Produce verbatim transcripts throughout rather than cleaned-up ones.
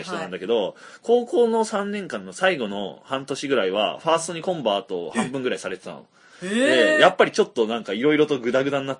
人なんだけど、はい、高校のさんねんかんの最後の半年ぐらいはファーストにコンバート半分ぐらいされてたの。でやっぱりちょっとなんかいろいろとグダグダになって。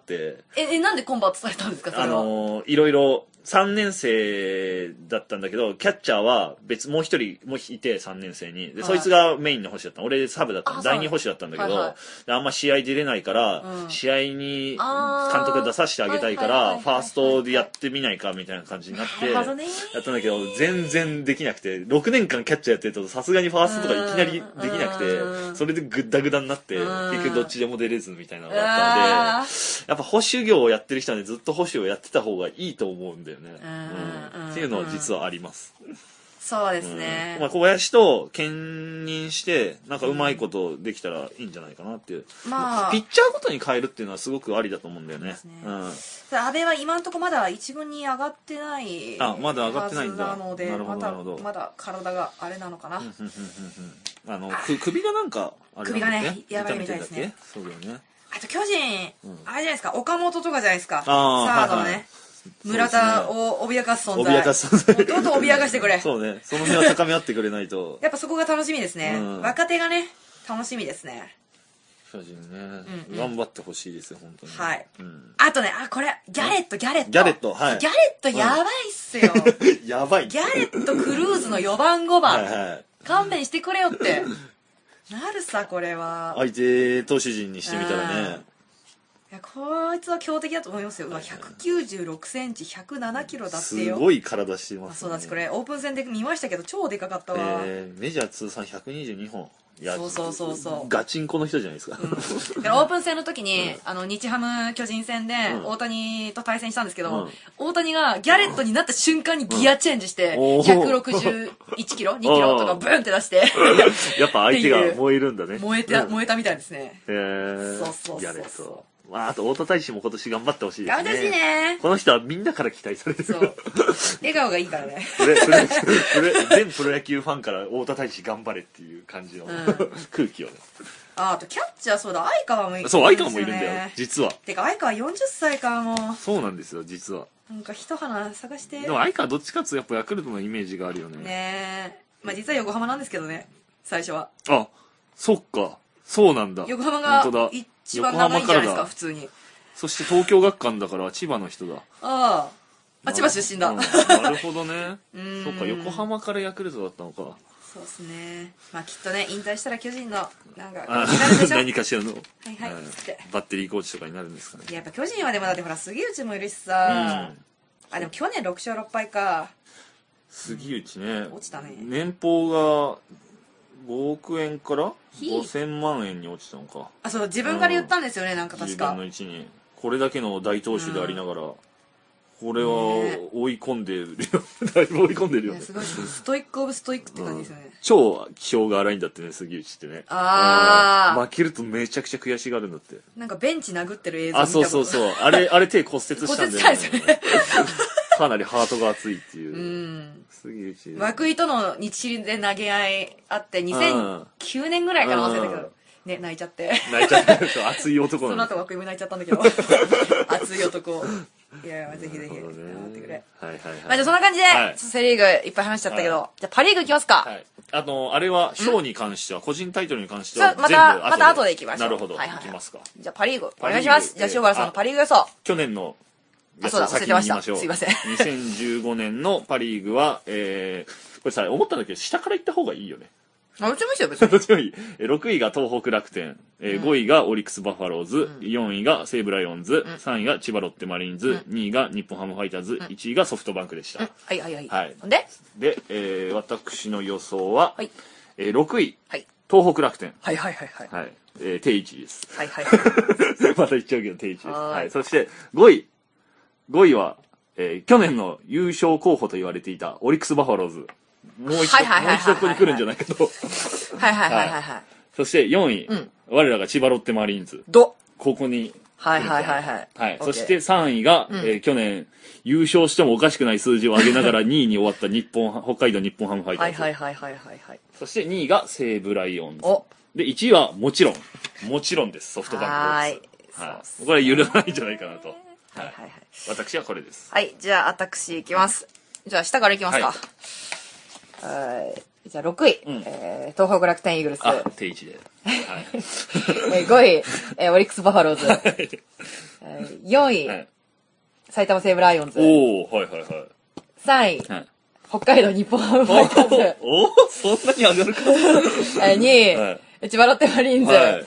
ええ、なんでコンバートされたんですか？それはあのいろいろさんねん生だったんだけど、キャッチャーは別もう一人もいてさんねん生にで、はい、そいつがメインの星だったの。俺サブだったの。だいに星だったんだけど、はいはい、あんま試合出れないから、うん、試合に監督出させてあげたいからファーストでやってみないかみたいな感じになってやったんだけど、全然できなくて、ろくねんかんキャッチャーやってるとさすがにファーストとかいきなりできなくて、それでグッダグダになって結局どっちでも出れずみたいなのがあったので、やっぱ保守業をやってる人はね、ずっと保守をやってた方がいいと思うんだよね、うんうん、っていうのは実はあります。 そうですね、 うんまあ、小林と兼任してなんかうまいことできたらいいんじゃないかなっていう、まあ、ピッチャーごとに変えるっていうのはすごくありだと思うんだよね。 阿部は今のところまだ一軍に上がってないあまだ上がってないんだなので、 なるほどなるほど、 まだ体があれなのかな。 あのく首がなんかあれなんだっけ、首がねやばいみたいですね。 そうだよね。 あと巨人、うん、あれじゃないですか、岡本とかじゃないですか、サードのね、はいはい、村田を脅かす存在、脅かす存在どんどん脅かしてくれ。 そうね、その辺は高め合ってくれないとやっぱそこが楽しみですね、うん、若手がね楽しみですね。 巨人ね、うんうん、頑張ってほしいですよ本当に。 はい、うん、あとね、あこれギャレットギャレットギャレット、はい、 ギャレットやばいっすよ、 うん、やばい。 ギャレットクルーズのよばんごばん、はい、はい、勘弁してくれよってなるさ、これは相手投手陣にしてみたらね、 いやこいつは強敵だと思いますよ。うわひゃくきゅうじゅうろくセンチひゃくななキロだってよ。 すごい体してますね。 そうだこれオープン戦で見ましたけど超でかかったわ、 えー、メジャー通算ひゃくにじゅうにほん、いやそうそうそうそうガチンコの人じゃないですか、 うん、オープン戦の時に、うん、あの日ハム巨人戦で大谷と対戦したんですけど、うん、大谷がギャレットになった瞬間にギアチェンジして、うん、ひゃくろくじゅういちキロにキロとかブンって出してやっぱ相手が燃えるんだね。 燃えて、うん、燃えたみたいですね。 へえ。 そうそうそうギャレット、まあ、あと太田大使も今年頑張ってほしいですね。 頑張ってほしいね。 この人はみんなから期待されてる。そう笑顔がいいからね。 プレプレプレ全プロ野球ファンから太田大使頑張れっていう感じの、うん、空気をね。 あ、あとキャッチャー、そうだ、相川もいるんですよね。そう、相川もいるんだよ実は。 てか相川よんじゅっさいかも。 そうなんですよ実は。 なんか一花探して。 でも相川どっちかっていうとやっぱヤクルトのイメージがあるよね。 ねえ、まあ実は横浜なんですけどね、最初は。 あ、そっか、そうなんだ。 横浜が一番長いんじゃないですか普通に。 そして東京学館だから千葉の人だ。 ああ、あ、千葉出身だ。 なるほどね。そっか、横浜からヤクルトだったのか。 そうですね。まあきっとね、引退したら巨人のなんか何かしらの、 はいはい、 バッテリーコーチとかになるんですかね。 やっぱ巨人はでもだってほら杉内もいるしさ、あ、でも去年ろくしょうろっぱいか。 杉内ね、 落ちたね。 年俸がごおくえんからごせんまんえんに落ちたのか。 あ、そう、自分から言ったんですよね、なんか確か。 じゅうぶんのいちにこれだけの大投手でありながら、これは追い込んでるよ、だいぶ追い込んでるよね。 すごいストイックオブストイックって感じですよね、うん、 超気性が荒いんだってね、杉内ってね。 ああ、 負けるとめちゃくちゃ悔しがるんだって。 なんかベンチ殴ってる映像見たこと。あ、そうそうそう、あれあれ手骨折したんだよね。 骨折したんですよねかなりハートが熱いっていう、うん、杉内涌井との日知りで投げ合いあってにせんきゅうねんぐらいかな、忘れたけどね、泣いちゃって泣いちゃって熱い男なんでその後涌井も泣いちゃったんだけど熱い男、いやいやぜひぜひ頑張ってくれ。はいはいはい。まあじゃあそんな感じで、はい、セリーグいっぱい話しちゃったけど、はい、じゃあパリーグいきますか。はい、 あのあれは賞に関しては個人タイトルに関してはまたまた後でいきましょう。 なるほど、はいはいはい、いきますか。 じゃあパリーグお願いします。じゃあ塩原さんのパリーグ予想。 去年のあ、そうだ、忘れてました。すいません。 にせんじゅうごねんのパリーグは、えー、これさ、思ったんだけど、下から行った方がいいよね。 あ、どっちもいいですよ、別に。 どっちもいい。ろくいが東北楽天、えーうん、ごいがオリックスバファローズ、うん、よんいが西武ライオンズ、うん、さんいが千葉ロッテマリーンズ、うん、にいが日本ハムファイターズ、うん、いちいがソフトバンクでした。うん、 はいはいはい。 はい。 でで、えー、私の予想は、はい、えー、ろくい、 はい、 東北楽天。 はいはいはいはい。 はい。えー、定位置です。 はいはいはい。 また言っちゃうけど定位置です。はい。そして、ごい。ごいは、えー、去年の優勝候補と言われていたオリックスバファローズ。もう一度、もう一度ここに来るんじゃないかと。 はいはいはいはいはい。 そしてよんい、うん、我らが千葉ロッテマリーンズ。 どここに。 はいはいはいはい。 はい。そしてさんいが、うん、えー、去年優勝してもおかしくない数字を上げながらにいに終わった日本、北海道日本ハムファイターズ。 はいはいはいはいはい。 そしてにいが西武ライオンズ。で、いちいはもちろん、もちろんです。ソフトバンクです。はい。はい、これは揺るがないんじゃないかなと。はいはいはい。私はこれです。 はい。じゃあ、私いきます。じゃあ、下からいきますか。はい、 はい。じゃあろくい、 うんえー、東北楽天イーグルス。 あ、定位置で。はい。 えー、ごい、えー、オリックスバファローズ。えー、よんい、 はい、 埼玉西武ライオンズ。 おー、はいはいはい。 さんい、 はい、 北海道日本ハムファイターズ。 おおそんなに上がるか。 えー、にい、 はい、 千葉ロッテマリーンズ。 はい、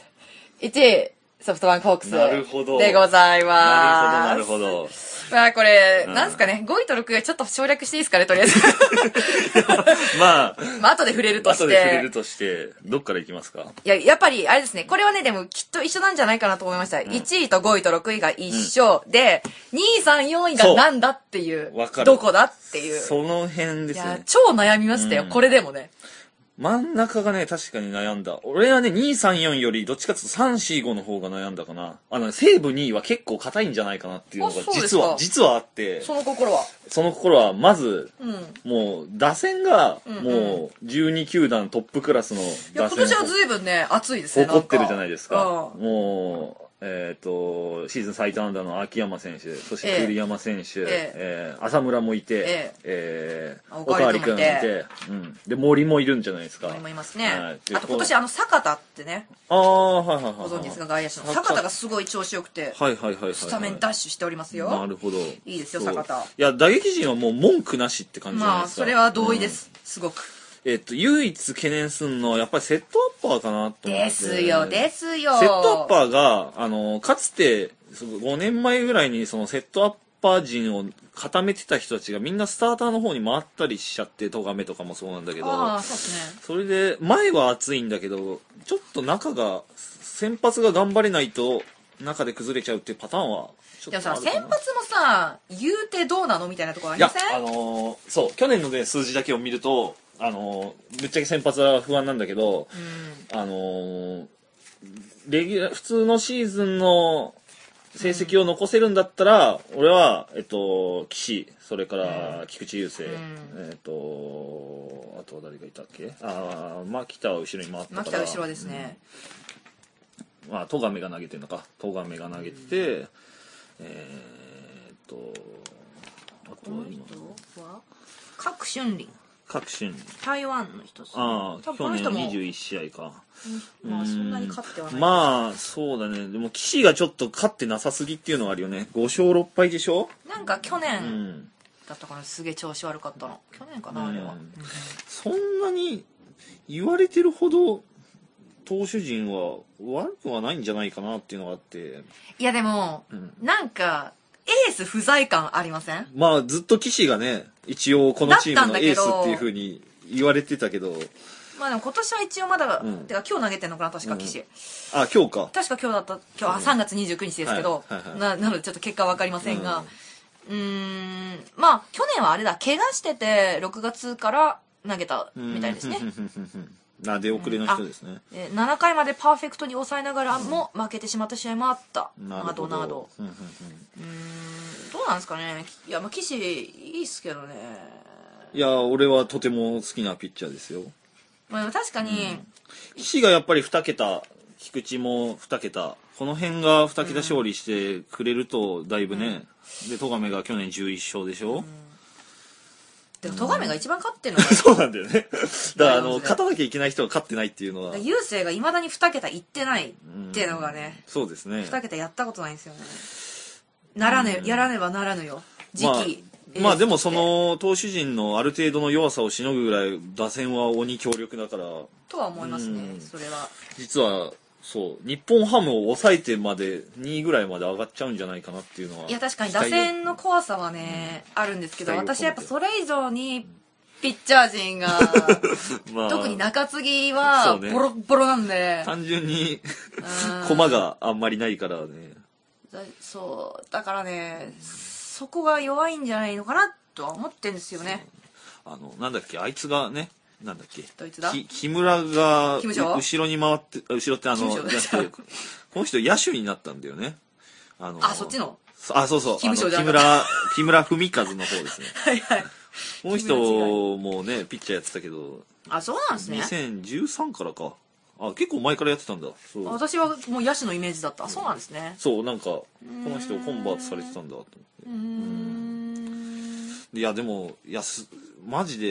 いちい、ソフトバンクホークス。 なるほど。 でございます。 なるほど、なるほど。 まあこれ、 うん、 なんすかね、ごいとろくいはちょっと省略していいですかね、とりあえず。 まあ、 まあ後で触れるとして。 後で触れるとして、どっからいきますか？ いや、やっぱり、あれですね、これはね、でもきっと一緒なんじゃないかなと思いました。うん、いちいとごいとろくいが一緒、うん、で、にい、さん、よんいがなんだっていう、どこだっていう。 その辺ですね。いや、 超悩みましたよ、うん、これでもね。 真ん中がね、確かに悩んだ。俺はね、に、さん、よんより、どっちかっていうとさん、よん、ごの方が悩んだかな。あの、西武にいは結構硬いんじゃないかなっていうのが、実は、実はあって。 その心はその心は、まず、 うん、 もう、打線が、もう、じゅうに球団トップクラスの打線。 いや、今年は随分ね、熱いですね。 怒ってるじゃないですか。 うん、 もう、えっ、ー、と、シーズン最多安打の秋山選手、そして栗山選手、えええー、浅村もいて、えええー、おかわりくんもいて、うん、で、森もいるんじゃないですか。 森もいますね。はい、あと今年、 あの、坂田ってね。 ああ、はいはいはい。 ご存知ですか、外野手の。坂田がすごい調子よくて、 はいはいはいはい。 スタメンダッシュしておりますよ。 なるほど。 いいですよ、坂田。 いや、打撃陣はもう文句なしって感じじゃないですか。 まあ、それは同意です。うん、すごく。 えっと、唯一懸念するのは、やっぱりセットアッパーかなと思って。 ですよ、ですよ。 セットアッパーが、あの、かつて、ごねんまえぐらいにそのセットアッパー陣を固めてた人たちがみんなスターターの方に回ったりしちゃって、トガメとかもそうなんだけど。 ああ、そうですね。 それで、前は熱いんだけど、ちょっと中が、先発が頑張れないと、中で崩れちゃうっていうパターンは、 ちょっとあるかな。でもさ、先発もさ、言うてどうなのみたいなところありません？ いや、あのー、そう、去年のね、数字だけを見ると、あのー、ぶっちゃけ先発は不安なんだけど、うん、あのー、レギュラー、普通のシーズンの成績を残せるんだったら、うん、俺は、えっと、岸、それから菊池雄星、うん、えっと、あとは誰がいたっけ？ああ、牧田は後ろに回ったから。 牧田は後ろですね。 うん、まあ、戸亀が投げてるのか。戸亀が投げてて、うん、えー、っと、あとは今。 は郭俊林。 郭俊林。 台湾の人ですね。 ああ、去年にじゅういち試合か。 まあそんなに勝ってはない。 まあそうだね。でも岸がちょっと勝ってなさすぎっていうのがあるよね。ご勝ろっ敗でしょ。 なんか去年だったかな、すげえ調子悪かったの。去年かな、あれは、うん、 そんなに言われてるほど投手陣は悪くはないんじゃないかなっていうのがあって。 いやでも、うん、なんかエース不在感ありません？ まあずっと岸がね、一応このチームのエースっていう風に言われてたけど。 まあでも今年は一応まだ、うん、てか今日投げてんのかな、確か岸、うん、 あ、今日か確か今日だった、今日、あ、さんがつにじゅうくにちですけど、はいはいはい、な, なのでちょっと結果は分かりませんが、うーん、まあ去年はあれだ、怪我しててろくがつから投げたみたいですね。 な出遅れの人ですね、 うん、ななかいまでパーフェクトに抑えながらも負けてしまった試合もあった、うん、などなど。うーん、どうなんですかね。いや、まあ岸いいっすけどね。 いや、俺はとても好きなピッチャーですよ。 まあ、確かに、うん、 岸がやっぱりに桁、菊池もに桁、この辺がに桁勝利してくれるとだいぶね、うん、で戸亀が去年じゅういっ勝でしょ、うん、 でも戸亀が一番勝ってるのが、 うん、そうなんだよね。だからあの勝たなきゃいけない人が勝ってないっていうのは、 雄星がいまだにに桁いってないっていうのがね、 うん、そうですね、 に桁やったことないんですよね。ならね、うん、やらねばならぬよ次期、 まあ、まあでもその投手陣のある程度の弱さをしのぐぐらい打線は鬼強力だからとは思いますね、うん、それは実はそう日本ハムを抑えてまでにいぐらいまで上がっちゃうんじゃないかなっていうのは。 いや確かに打線の怖さはね、うん、あるんですけど、私はやっぱそれ以上にピッチャー陣が、まあ、特に中継ぎはボロボロなんで、ね、 単純に駒があんまりないからね。 そうだからね、そこが弱いんじゃないのかなとは思ってんですよね。 あのなんだっけ、あいつがね、なんだっけ、 どいつだ、 木村が後ろに回って後ろってあのこの人野手になったんだよね。あのあそっちのあそうそう、木村木村文和の方ですね。 はいはい。 この人もねピッチャーやってたけど、 あそうなんですね。 にせんじゅうさんからか。あ結構前からやってたんだ。そう、 私はもう野手のイメージだった。うん、そうなんですね。 そうなんかこの人コンバートされてたんだと思って。うーん、いやでもいやすマジで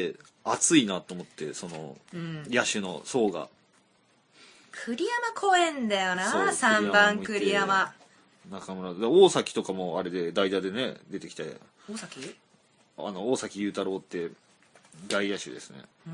熱いなと思って、その、うん、野手の層が。 栗山公園だよな、さんばん栗山。 中村、大崎とかもあれで代打でね、出てきて。 大崎あの、大崎雄太郎って外野手ですね。 うん、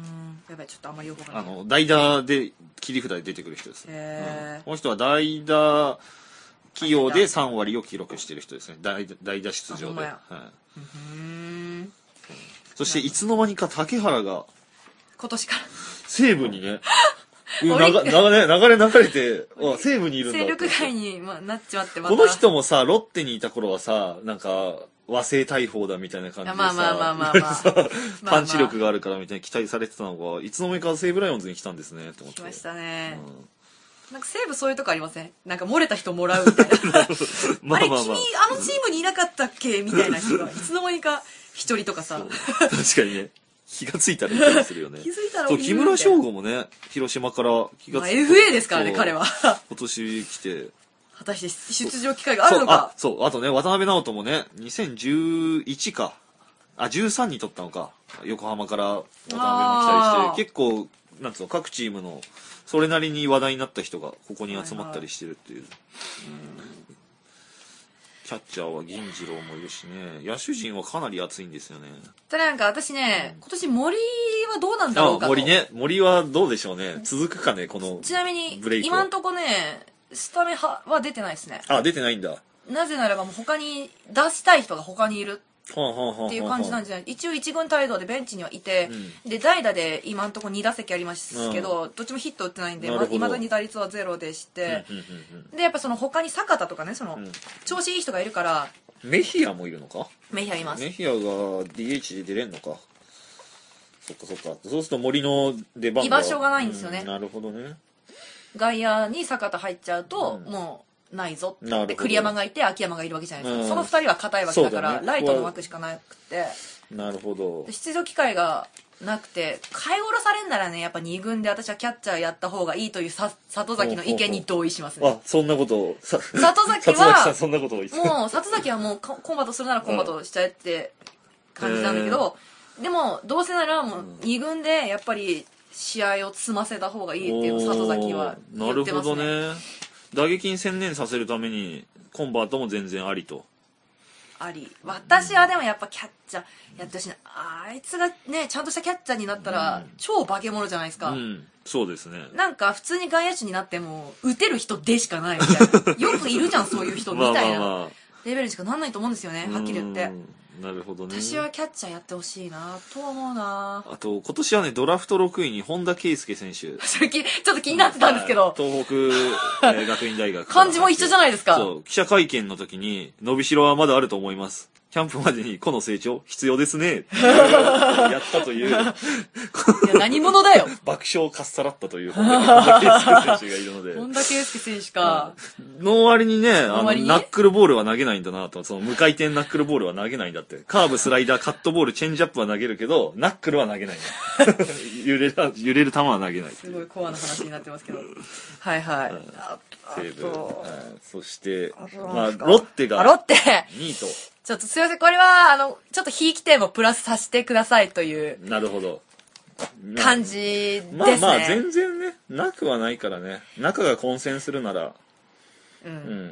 やばい、ちょっとあんまりよくわかんない。 あの、代打で切り札で出てくる人ですね。へー、うん、この人は代打起用でさんわりを記録してる人ですね。代打、代打出場で。はい、うんそしていつの間にか竹原が今年から西武にね流れ流れ流れてあ西武にいるんだ勢力外になっちまってまたこの人もさロッテにいた頃はさなんか和製大砲だみたいな感じでさまあまあまあまあ、まあ、 パンチ力があるからみたいに期待されてたのがいつの間にか西武ライオンズに来たんですねって思って来ましたね、うん、なんか西武そういうとこありません？なんか漏れた人もらうみたいなまあまあ、まあ、あれ君あのチームにいなかったっけみたいな人がいつの間にか一人とかさ確かにね気がついたらいたりするよね気づいたらそう木村翔吾もね広島から気がついた、まあ、 エフエー ですからね彼は今年来て果たして出場機会があるのかそう、あ、そうあとね渡辺直人もねにせんじゅういちかあじゅうさんに取ったのか横浜から渡辺も来たりして結構なんつうの各チームのそれなりに話題になった人がここに集まったりしてるっていう、はいはい、キャッチャーは銀次郎もいるしね野手陣はかなり熱いんですよね。 ただなんか私ね、うん、今年森はどうなんだろうかと。 あ森ね森はどうでしょうね続くかねこのちなみに今んとこねスタメンは出てないですね。 あ出てないんだ。 なぜならばもう他に出したい人が他にいるっていう感じなんじゃない。一応一軍態度でベンチにはいて、うん、で代打で今んとこに打席ありますけど、うん、どっちもヒット打ってないんでいまだに打率はゼロでして、うんうんうんうん、でやっぱその他に坂田とかねその、うん、調子いい人がいるからメヒアもいるのか。 メヒアいます。 メヒアが ディーエイチ で出れんのか。そっかそっか。そうすると森の出番が居場所がないんですよね、 うん、なるほどね。 外野に坂田入っちゃうと、うん、もうないぞってで栗山がいて秋山がいるわけじゃないですか、うん、そのふたりは硬いわけだから、ね、ライトの枠しかなくてなるほど出場機会がなくて買い下ろされんならねやっぱに軍で私はキャッチャーやった方がいいというさ里崎の意見に同意しますね。 あそんなことを里崎はそんなことを言ってもう里崎はもうコンバートするならコンバートしちゃえって感じなんだけど、うん、でもどうせならもうに軍でやっぱり試合を積ませた方がいいっていうのを里崎は言ってますね。なるほどね。 打撃に専念させるためにコンバートも全然ありと。 あり。私はでもやっぱキャッチャーやってほしいな。あいつがねちゃんとしたキャッチャーになったら、うん、超化け物じゃないですか、 うん、そうですね。 なんか普通に外野手になっても打てる人でしかないみたいなよくいるじゃんそういう人みたいなレベルしかなんないと思うんですよねはっきり言って。 なるほどね。 私はキャッチャーやってほしいなと思うな。 あと今年はねドラフトろくいに本田圭佑選手それきちょっと気になってたんですけど、 東北、えー、学院大学漢字も一緒じゃないですか。 そう記者会見の時に伸びしろはまだあると思います、キャンプまでに個の成長必要ですねやったといういや何者だよ爆笑をかっさらったという本田圭佑選手がいるので本田圭佑選手か、 うん、の割にねあのナックルボールは投げないんだなと。その無回転ナックルボールは投げないんだって。カーブスライダーカットボールチェンジアップは投げるけどナックルは投げない揺れる揺れる球は投げない。 すごいコアな話になってますけどはいはい、うん、 西武、うん、そしてまあロッテがロッテにいとちょっとすいませんこれはあのちょっとひいき点もプラスさせてくださいというなるほど感じですね。 まあまあ全然ねなくはないからね中が混戦するならうん、うん、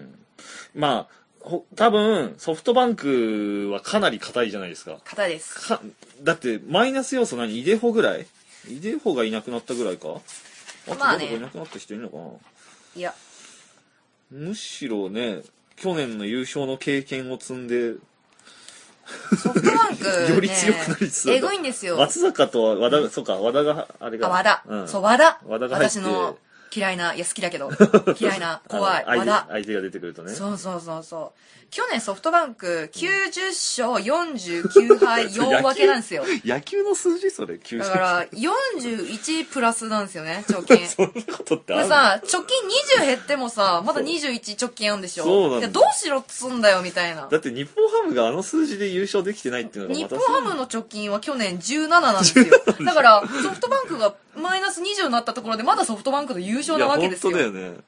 まあ多分ソフトバンクはかなり硬いじゃないですか。 硬いですかだってマイナス要素何イデホぐらいイデホがいなくなったぐらいか。あと誰かいなくなった人いるのかな、まあね、 いやむしろね去年の優勝の経験を積んでソフトバンク、ね、 より強くなりそう。 えぐいんですよ。 松坂と和田が、そうか和田があれがあ和田、うん、そう和田和田が入って私の嫌いないや好きだけど嫌いな怖い和田相手が出てくるとね。 そうそうそうそう去年ソフトバンクきゅうじゅっしょうよんじゅうきゅうはいよん分けなんですよ野球の数字それだからよんじゅういちプラスなんですよね貯金そんなことってある。 でさ貯金にじゅう減ってもさまだにじゅういち貯金あるんでしょ。そうなんだ。どうしろっつんだよみたいな。 だって日本ハムがあの数字で優勝できてないっていうのがまた日本ハムの貯金は去年じゅうなななんですよだからソフトバンクがマイナスにじゅうになったところでまだソフトバンクの優勝なわけですよ。 いや本当だよね。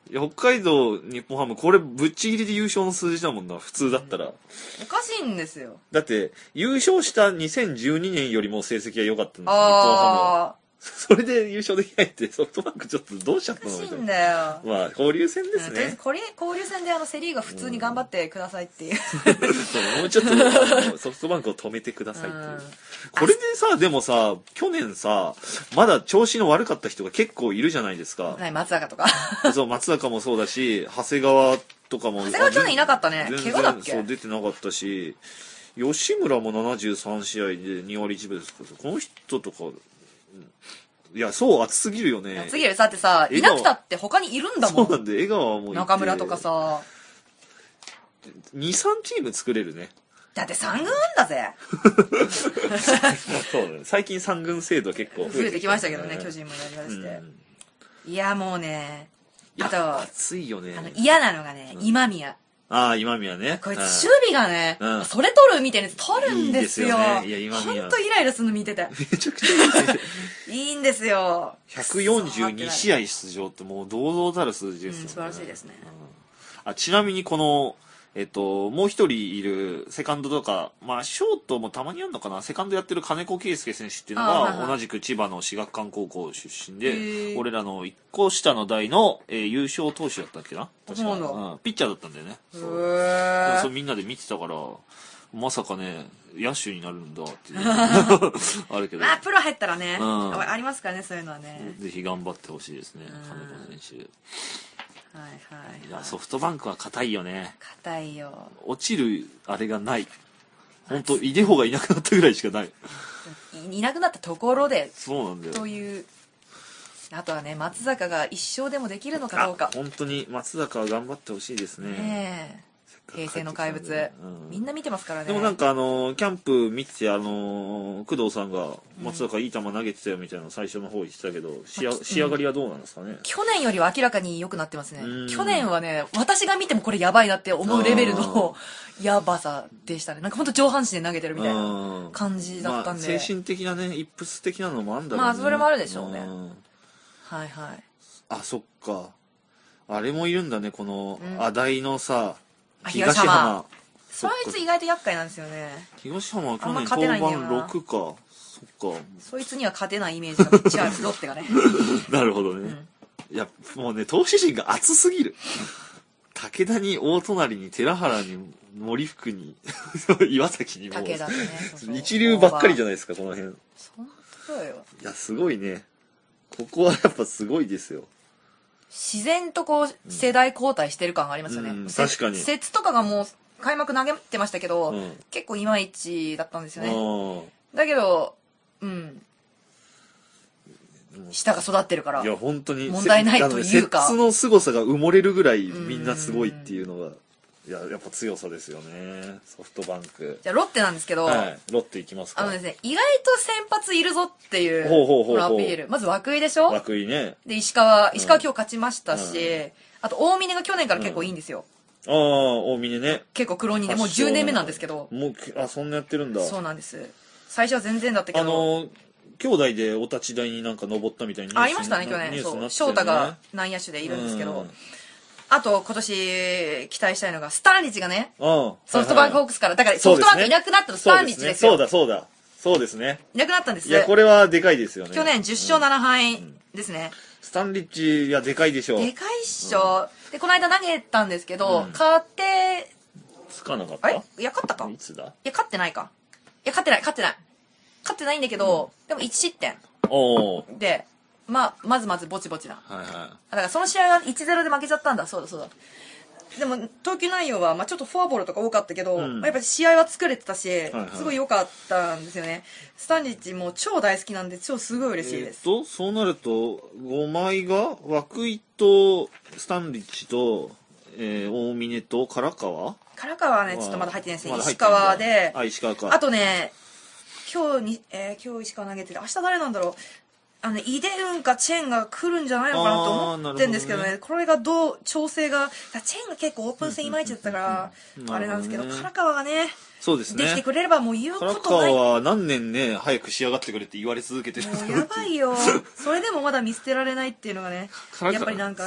いや北海道日本ハムこれぶっちぎりで優勝の数字だもんな普通だったら、うん、 おかしいんですよ。 だって優勝したにせんじゅうにねんよりも成績が良かったんだ日本ハムそれで優勝できないってソフトバンクちょっとどうしちゃったのみたいな。 おかしいんだよ。 まあ交流戦ですね、 うん、とりあえず交流戦であのセリーグが普通に頑張ってくださいっていう、 そうもうちょっとあのソフトバンクを止めてくださいっていう、うん、これでさでもさ去年さまだ調子の悪かった人が結構いるじゃないですか。 松坂とかそう松坂もそうだし長谷川とかも長谷川去年いなかったね。怪我だっけ。 そう出てなかったし吉村もななじゅうさん試合でに割いちぶですけどこの人とかいやそう熱すぎるよね。 熱すぎる。だってさいなくたって他にいるんだもん。 そうなんで江川はもう中村とかさにさん チーム作れるね。 だってさん軍だぜそうね最近さん軍制度結構増えてきましたけどね巨人もやりまして、うん、いやもうねあと熱いよね。 あの嫌なのがね、うん、今宮。 ああ今宮ねこいつ守備がね、うん、それ取るみたいなやつ取るんですよ。いいですよね。いや今宮ほんとイライラするの見ててめちゃくちゃいいいいんですよ。 ひゃくよんじゅうに試合出場ってもう堂々たる数字ですよね、 うん、素晴らしいですね、 うん、あちなみにこのえっと、もう一人いるセカンドとか、まあ、ショートもたまにあるのかな、セカンドやってる金子圭介選手っていうのが、はいはい、同じく千葉の志学館高校出身で、俺らの一個下の代の、えー、優勝投手だったっけな確か、うん、ピッチャーだったんだよね。そうそうみんなで見てたから、まさかね、野手になるんだっていう。あるけど。 あ、プロ入ったらね、うん、ありますからね、そういうのはね。 ぜひ頑張ってほしいですね、金子選手。 はいはいはい、 いやソフトバンクは硬いよね。 硬いよ。 落ちるあれがない本当イデホがいなくなったぐらいしかない。 いなくなったところでそうなんだよ。 というあとはね松坂が一生でもできるのかどうか。 本当に松坂は頑張ってほしいですね。 ねえ平成の怪物、うん、みんな見てますからね。 でもなんかあのキャンプ見ててあの工藤さんが松坂いい球投げてたよみたいなの最初の方言ってたけど、うん、仕上がりはどうなんですかね、うん、 去年よりは明らかに良くなってますね。去年はね私が見てもこれやばいなって思うレベルのやばさでしたね。なんか本当上半身で投げてるみたいな感じだったんで、 まあ、精神的なねイップス的なのもあるんだろうね。 まあそれもあるでしょうね。はいはい。 あそっかあれもいるんだねこのアダイのさ、 うん、東浜そいつ意外と厄介なんですよね。 東浜は去年登板ろくか。そっかそいつには勝てないイメージがめっちゃあるロッテがねなるほどね、うん、いやもうね投手陣が熱すぎる武田に大隣に寺原に森福に岩崎にも武田、ね、そうそう一流ばっかりじゃないですかこの辺。 そうよ。 いやすごいねここはやっぱすごいですよ。 自然とこう世代交代してる感がありますよね、うん、 確かに節とかがもう開幕投げてましたけど、うん、結構いまいちだったんですよね。だけどうん舌が育ってるからいや本当に問題ないというか節の凄さが埋もれるぐらいみんなすごいっていうのがいややっぱ強さですよねソフトバンク。 じゃあロッテなんですけど、 はい、ロッテいきますか。 あのですね意外と先発いるぞっていうこのアピール。まず涌井でしょ。 涌井ね。 で石川石川今日勝ちましたし、うん、あと大峰が去年から結構いいんですよ、 うん、ああ大峰ね結構黒にねもうじゅうねんめなんですけどもうあそんなやってるんだ。 そうなんです。最初は全然だったけどあの兄弟でお立ち台になんか登ったみたいにありましたね去年。そう翔太が内野手でいるんですけど、うん、あと今年期待したいのがスタンリッチがね、うん、ソフトバンクホークスからだからソフトバンクいなくなったのスタンリッチですよ。 そうだそうだそうですねいなくなったんです。 いやこれはでかいですよね。 去年じゅっ勝なな敗ですね、うん、 スタンリッチいやでかいでしょ。 でかいっしょ、うん、でこの間投げたんですけど、うん、勝ってつかなかった。 あれいや勝ったかいつだ。いや勝ってないかいや勝ってない勝ってない勝ってないんだけど、うん、でもいち失点おで、まあ、まずまずぼちぼちな、 はいはい、 だからその試合が いちたいゼロ で負けちゃったんだ。そうだそうだ。でも投球内容は、まあ、ちょっとフォアボールとか多かったけど、うんまあ、やっぱり試合は作れてたし、はいはい、すごい良かったんですよね。スタンリッチも超大好きなんで超すごい嬉しいです。 えー、とそうなるとごまいが涌井とスタンリッチと、えー、大峰と唐川唐川はねちょっとまだ入ってないですね、ま、石川で。 あ石川か。 あとね今日に、えー、今日石川投げてて明日誰なんだろう。あのね、イデウンかチェンが来るんじゃないのかなと思ってるんですけどね、どねこれがどう調整がチェンが結構オープン戦いまいちだったからあれなんですけど、唐川がねそうですねできてくれればもう言うことない。 唐川は何年ね早く仕上がってくれって言われ続けてるんだろう。 やばいよそれでもまだ見捨てられないっていうのがねやっぱりなんか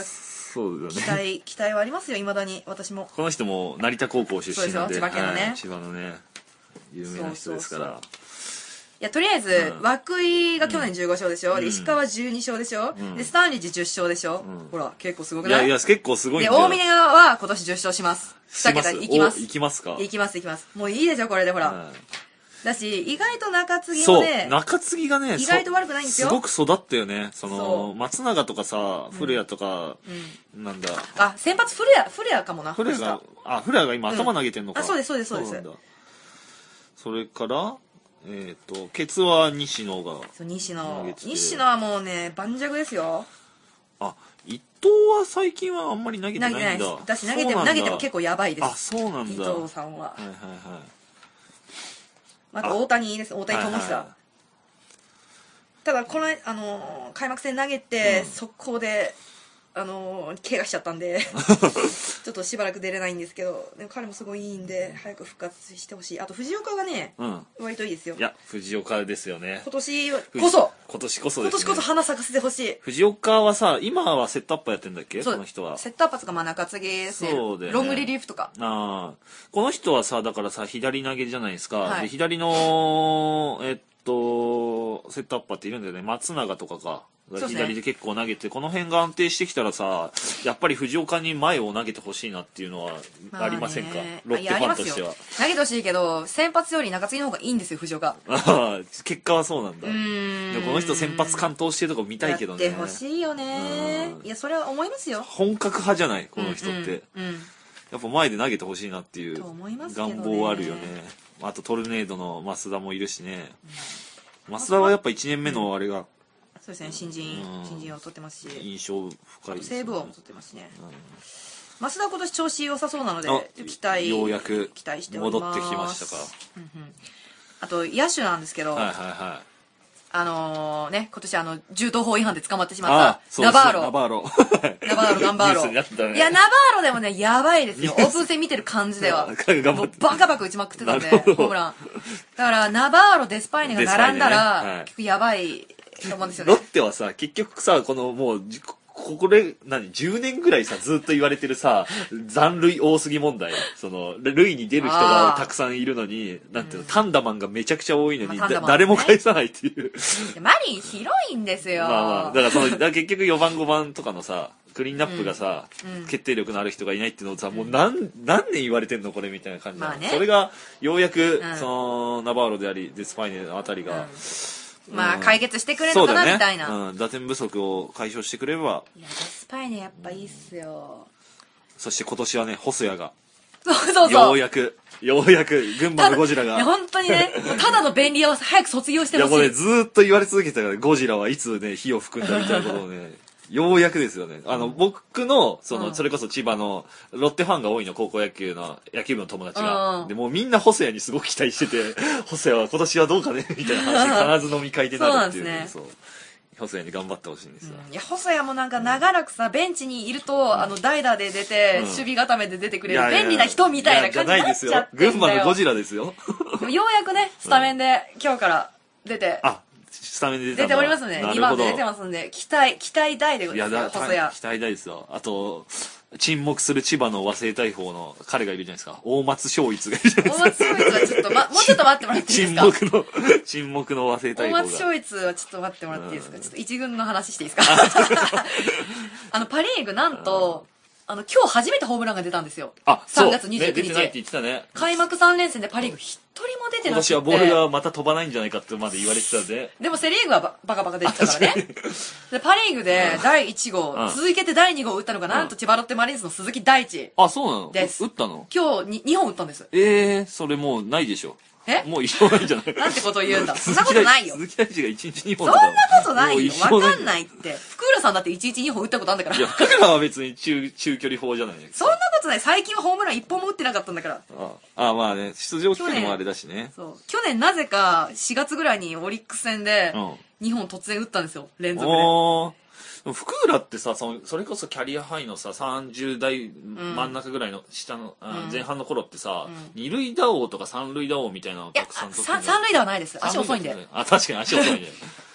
そうだね。 期待期待はありますよ、未だに。私もこの人も成田高校出身なんで、 そうですよ、千葉県のね、 はい、千葉のね有名な人ですから。 そうそうそう、いやとりあえず、うん、涌井が去年じゅうご勝でしょ、うん、で石川じゅうに勝でしょ、うん、でスタンリッジじゅっ勝でしょ、うん、ほら結構すごくない？ いやいや結構すごいんだよ。 で大峰は今年じゅっ勝します。に桁いきます。 いきますか？ いきますいきます。もういいですよこれで、ほら、うん、だし意外と中継ぎもね、 そう中継ぎがね意外と悪くないんですよ。 すごく育ったよね。その松永とかさ、古谷とか、うん、なんだ、 あ先発古谷古谷かもな。 古谷があ古谷が今頭投げてんのか、 うん、あそうですそうですそうです。 それからえっ、ー、とケツは西野がそう西野西野はもうね盤石ですよ。 あ伊藤は最近はあんまり投げてないんだ。投げてないです。 だし投げても投げても結構やばいです。 あそうなんだ。 伊藤さんは。 はいはいはい。 あと大谷です。大谷智久、はいはい、ただこのあの開幕戦投げて、うん、速攻であの怪我しちゃったんでちょっとしばらく出れないんですけど、でも彼もすごいいいんで早く復活してほしい。あと藤岡がね、うん、割といいですよ。 いや藤岡ですよね。 今年こそ今年こそですね。 今年こそ花咲かせてほしい。 藤岡はさ今はセットアッパーやってんだっけ？この人はセットアッパーとかまあ中継ぎですね。そうで、ね、ロングリリーフとか。あこの人はさだからさ左投げじゃないですか、はい、で左のえっとセットアッパーっているんだよね。松永とかか左で結構投げて、この辺が安定してきたらさやっぱり藤岡に前を投げてほしいなっていうのはありませんか？ロッテファンとしては。 投げてほしいけど先発より中継ぎの方がいいんですよ藤岡。 ああ結果はそうなんだ。うんでもこの人先発完投してるとこ見たいけどね。 やってほしいよね。いやそれは思いますよ。 本格派じゃないこの人って、うんうんうん、やっぱ前で投げてほしいなっていう願望はあるよね。あとトルネードの増田もいるしね、うん、増田はやっぱいちねんめのあれが、うんそうですね、新人、うん、新人を取ってますし印象深いですね。 西武王も取ってますね、うん、増田は今年調子良さそうなので期待ようやく期待しております。 戻ってきましたか、うんうん、 あと野手なんですけど、はいはいはい、あのー、ね今年あの銃刀法違反で捕まってしまったナバーロナバーロナバーロガンバーロ、ね、いやナバーロでもねやばいですよ。オープン戦見てる感じではもうバカバカ打ちまくってたんでホームランだからナバーロデスパイネが並んだら、ねはい、結構やばいと思うんですよね。 ロッテはさ結局さこのもうこれ何じゅうねんぐらいさずっと言われてるさ残塁多すぎ問題。その塁に出る人がたくさんいるのになんていうの、うん、タンダマンがめちゃくちゃ多いのに、まあね、誰も返さないっていうマリン広いんですよ。 まあまあだからそのだから結局よばんごばんとかのさクリーンナップがさ、うん、決定力のある人がいないっていうのをさ、もう何何年言われてんのこれみたいな感じ、まあね、それがようやく、うん、そのナバーロでありデスパイネのあたりが、うんまあ解決してくれるのかな、ね、みたいな、 うん、打点不足を解消してくれれば。 いやデスパイネやっぱいいっすよ。 そして今年はね細谷がそうそうそうようやくようやく群馬のゴジラがいや本当にねただの便利屋を早く卒業してほしい。 いやもうねずーっと言われ続けてたからゴジラはいつね火を吹くんだみたいなことをねようやくですよね。あの、うん、僕の、その、うん、それこそ千葉の、ロッテファンが多いの、高校野球の、野球部の友達が。うん、で、もうみんな細谷にすごく期待してて、細谷は今年はどうかねみたいな話で必ず飲み会でなるっていう、ね。そうなんですね。そう。細谷に頑張ってほしいんですよ。 うん、いや、細谷もなんか長らくさ、ベンチにいると、うん、あの、代打で出て、うん、守備固めで出てくれる、便利な人みたいな感じになっちゃってんだよ。 群馬のゴジラですよ。 ようやくね、スタメンで、今日から出て。 あスタメンで出た出ておりますね。にばんで出てますんで、期待、期待大でございますよ、細谷。 期待大ですよ。あと、沈黙する千葉の和製大砲の彼がいるじゃないですか。大松昭一がいるじゃないですか。 大松昭一はちょっと、ま、もうちょっと待ってもらっていいですか。 沈黙の、沈黙の和製大砲が。 大松昭一はちょっと待ってもらっていいですか。うん、ちょっと一軍の話していいですか。あの、パリーグなんと、あの、今日初めてホームランが出たんですよ。 あ、 さんがつにじゅうくにち。 ね、出てないって言ってたね。 開幕さん連戦でパリーグ一人も出てなくて。 今年はボールがまた飛ばないんじゃないかってまで言われてたんで。 でもセリーグはババカバカ出てたからね。で、パリーグでだいいち号、うん、続けてだいに号を打ったのが、なんと千葉ロッテマリーンズの鈴木大地。 あ、そうなのです。 打ったの今日ににほん打ったんです。 ええー、それもうないでしょ。 えもう一生ないんじゃないなんてことを言うんだ。そんなことないよ。 鈴木大地がいちにちにほんそんなことないよ。わかんないって。福浦さんだっていちにちにほん打ったことあるんだから。 いや、福浦は別に中、中距離砲じゃない。 そんなことない。最近はホームランいっぽんも打ってなかったんだから。 ああ、まあね、出場機会もあれだしね。 そう。去年なぜかしがつぐらいにオリックス戦でにほん突然打ったんですよ。連続で。おー。 福浦ってさそのそれこそキャリアハイのささんじゅう代真ん中ぐらいの下の、うん、前半の頃ってさ、うん、二塁打王とか三塁打王みたいなのをたくさん取って三塁打はないです。足遅いんで。 あ確かに足遅いんで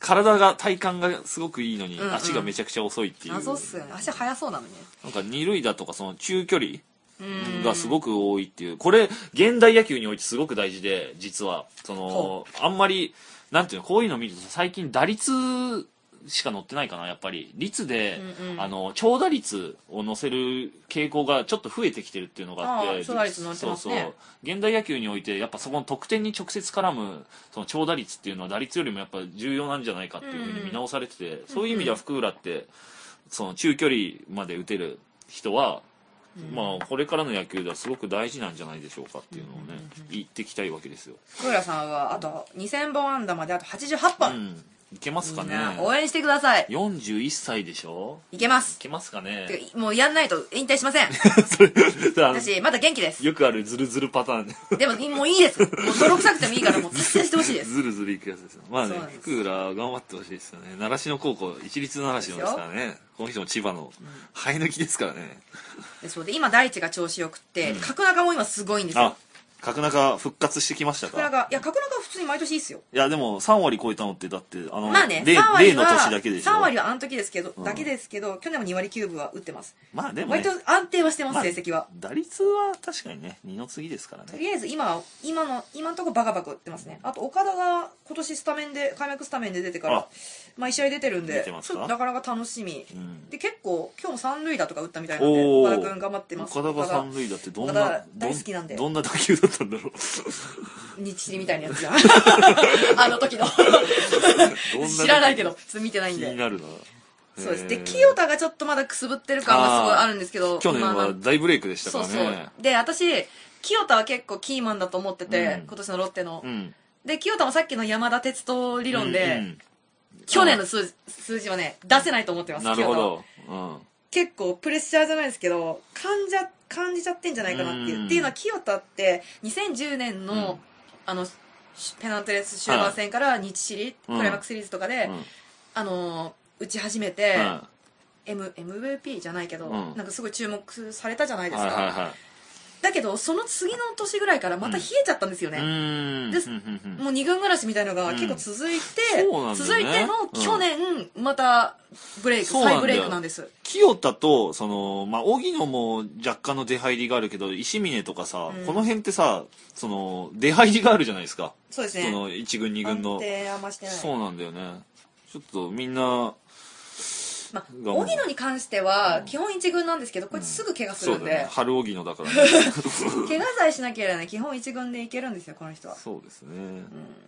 体が体幹がすごくいいのに、 うんうん、 足がめちゃくちゃ遅いっていう。 謎っすよね。足速そうなのにね。 なんか二塁打とかその中距離がすごく多いっていう。これ現代野球においてすごく大事で、実はそのあんまりなんていうの、こういうのを見ると最近打率しか載ってないかな、やっぱり率で、うんうん、あの長打率を載せる傾向がちょっと増えてきてるっていうのがあって、 長打率載ってますね。 そうそう現代野球においてやっぱそこの得点に直接絡むその長打率っていうのは打率よりもやっぱ重要なんじゃないかっていうふうに見直されてて、うんうん、そういう意味では福浦ってその中距離まで打てる人は、うん、まあこれからの野球ではすごく大事なんじゃないでしょうかっていうのをね、うんうんうん、言っていきたいわけですよ。 福浦さんはあとにせんぼん安打まであとはちじゅうはっぽん、うん、 いけますかね。 応援してください。 よんじゅういっさいでしょ。 いけます。 いけますかね。 てかもうやんないと引退しません。私まだ元気です。 よくあるズルズルパターンでももういいです。もう泥臭くてもいいからもう達成してほしいです。 ズルズルいくやつですよ。まあね、福浦頑張ってほしいですよね。習志野高校一律習志野ですからね。この人も千葉の生え抜きですからね。 でそうで今大地が調子よくって、うん、角中も今すごいんですよ。 角中復活してきましたか。 角中いや角中は普通に毎年いいっすよ。 いやでもさんわり超えたのってだってあのまあね例の年だけでしょ。 さんわりはあの時ですけど、うん、だけですけど去年もにわりきゅうぶは打ってます。 まあでも、ね、 割と安定はしてます、まあ、成績は。 打率は確かにね二の次ですからね。 とりあえず今今の今のところバカバカ打ってますね。あと岡田が今年スタメンで開幕スタメンで出てから毎試合出てるんでなかなか楽しみ、うん、で結構今日も三塁打とか打ったみたいなんで岡田君頑張ってます。 岡田が三塁打ってどんな大好きなんでどんな打球だったんだろう。 日知りみたいなやつじゃんあの時の知らないけど普通見てないんで気になるな。 そうです。で清田がちょっとまだくすぶってる感はすごいあるんですけど、 去年は大ブレイクでしたからね。 そうそうで私清田は結構キーマンだと思ってて、うん、今年のロッテの、うん、で清田もさっきの山田哲人理論で、うんうん、去年の数字、数字はね出せないと思ってます。 なるほど、うん、 結構プレッシャーじゃないですけど感じゃ感じちゃってんじゃないかなっていう、うん、っていうのは清田ってにせんじゅうねんの、うん、あのペナントレース終盤戦から日シリ、うん、クライマックスシリーズとかで、うん、あの打ち始めて、うん、M、エムブイピー じゃないけど、うん、なんかすごい注目されたじゃないですか、はいはいはい、だけどその次の年ぐらいからまた冷えちゃったんですよね、うん、でもう二軍暮らしみたいのが結構続いて、うんね、続いての去年、うん、またブレイク再ブレイクなんです。 清田とその、まあ、荻野も若干の出入りがあるけど石峰とかさ、うん、この辺ってさその出入りがあるじゃないですか。 そうですね。 そのいち軍に軍の安定あんましてない。 そうなんだよね。ちょっとみんなまあ、荻野に関しては基本一軍なんですけど、こいつすぐ怪我するんで、うんね、 春荻野だからね怪我さえしなければね基本一軍でいけるんですよこの人は。 そうですね、うん、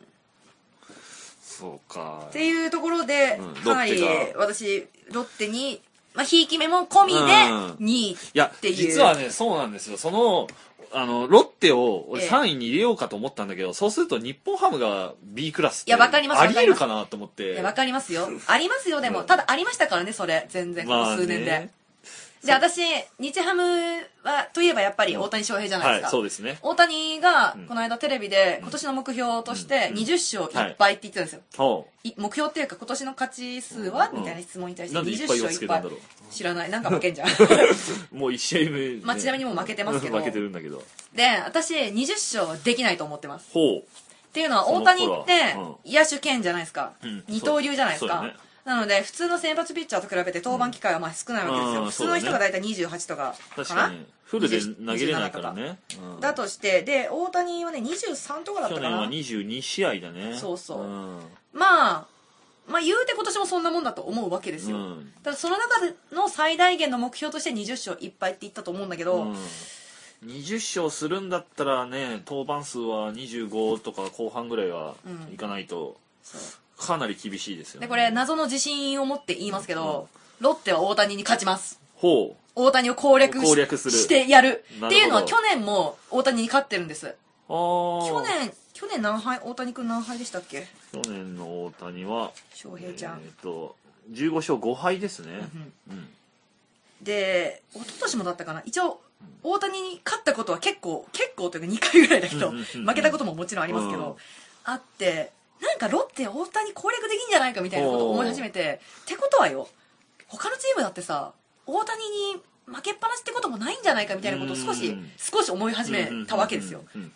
そうかっていうところで、うん、かなり私ロッテにまあひいき目も込みでにいっていう、 いや実はねそうなんですよ。そのあのロッテを俺さんいに入れようかと思ったんだけど、ええ、そうすると日本ハムが B クラスってありえるかなと思って。 いやわかりますよありますよ。でも、うん、ただありましたからねそれ全然この数年で、まあね、で私日ハムはといえばやっぱり大谷翔平じゃないですか、 はい、そうですね。 大谷がこの間テレビで今年の目標としてにじゅっしょういっぱいって言ってたんですよ、はい、目標っていうか今年の勝ち数は、みたいな質問に対してにじゅっしょういっぱい知らないなんか負けんじゃんもういち試合目、ね、 まあ、ちなみにもう負けてますけど負けてるんだけどで私にじゅっしょうはできないと思ってます。 ほうっていうのは大谷って野手兼じゃないですか、うん、二刀流じゃないですか、ね、なので普通の先発ピッチャーと比べて登板機会はまあ少ないわけですよ、うん、普通の人が大体にじゅうはちとかかな。 確かにフルで投げれないからね、 うん、だとしてで大谷はねにじゅうさんとかだったかな。 去年はにじゅうにしあいだね。 そうそう、うん、まあまあ言うて今年もそんなもんだと思うわけですよ、うん、ただその中での最大限の目標としてにじゅっしょういっぱいって言ったと思うんだけど、うん、 にじゅっしょうするんだったらね登板数はにじゅうごとか後半ぐらいはいかないと、うん、かなり厳しいですよね。 でこれ謎の自信を持って言いますけど、うん、ロッテは大谷に勝ちます。 ほう大谷を攻略 し, 攻略するしてやるっていうのは去年も大谷に勝ってるんです。 あ去年去年何敗大谷君何敗でしたっけ。 去年の大谷は翔平ちゃんえっ、ー、とじゅうごしょうごはいですね、うんうん、 で一昨年もだったかな。一応大谷に勝ったことは結構結構というかにかいぐらいだけど負けたことももちろんありますけど、うん、あってなんかロッテ大谷攻略できんじゃないかみたいなことを思い始めてってことはよ他のチームだってさ大谷に負けっぱなしってこともないんじゃないかみたいなことを少し少し思い始めたわけですよ。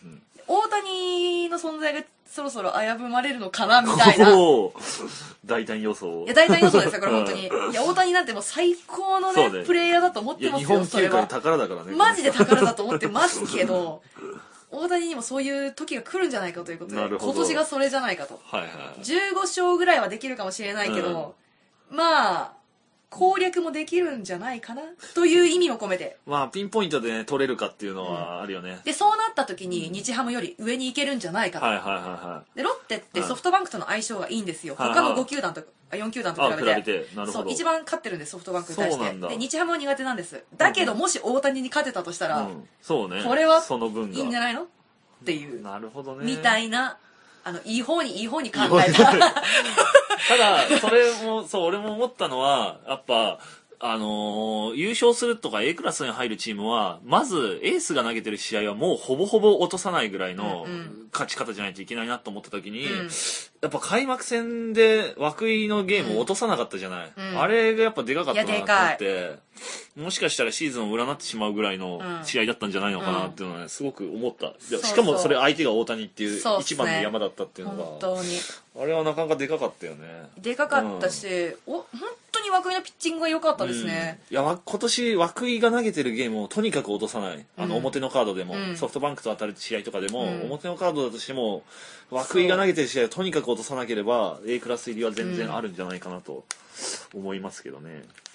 大谷の存在がそろそろ危ぶまれるのかなみたいな。 大胆予想。 いや、大胆予想ですよ、これ本当に。いや、大谷なんてもう最高のね、ねプレイヤーだと思ってますよ、 日本球界宝だからね。 マジで宝だと思ってますけど、大谷にもそういう時が来るんじゃないかということで、今年がそれじゃないかと。 はいはい。 じゅうご勝ぐらいはできるかもしれないけど、うん、まあ、攻略もできるんじゃないかなという意味も込めて。 まあ、ピンポイントでね、取れるかっていうのはあるよね。うん、 で、そうなった時に日ハムより上に行けるんじゃないかと。 はいはいはいはい。 で、ロッテってソフトバンクとの相性がいいんですよ。他のご球団とか、よん球団と比べて。 比べて、なるほど。 そう、一番勝ってるんです、ソフトバンクに対して。で、日ハムは苦手なんです。だけど、もし大谷に勝てたとしたら、うん、 そうね。 これは、 その分がいいんじゃないのっていう。 なるほどね。 みたいな、あの、いい方にいい方に考えた。 ただ、それも、そう、俺も思ったのは、やっぱ、あのー、優勝するとか A クラスに入るチームはまずエースが投げてる試合はもうほぼほぼ落とさないぐらいの勝ち方じゃないといけないなと思った時に、うん、やっぱ開幕戦で涌井のゲームを落とさなかったじゃない、うん、あれがやっぱでかかったなと思って、もしかしたらシーズンを占ってしまうぐらいの試合だったんじゃないのかなっていうのは、ね、すごく思った。いやしかもそれ相手が大谷っていう一番の山だったっていうのが、 本当にあれはなかなかでかかったよね。 でかかったし、うん、お本当に涌井のピッチングが良かったですね、 うん、いや今年涌井が投げてるゲームをとにかく落とさない、あの表のカードでも、うん、ソフトバンクと当たる試合とかでも、うん、表のカードだとしても涌井が投げてる試合をとにかく落とさなければ A クラス入りは全然あるんじゃないかなと思いますけどね。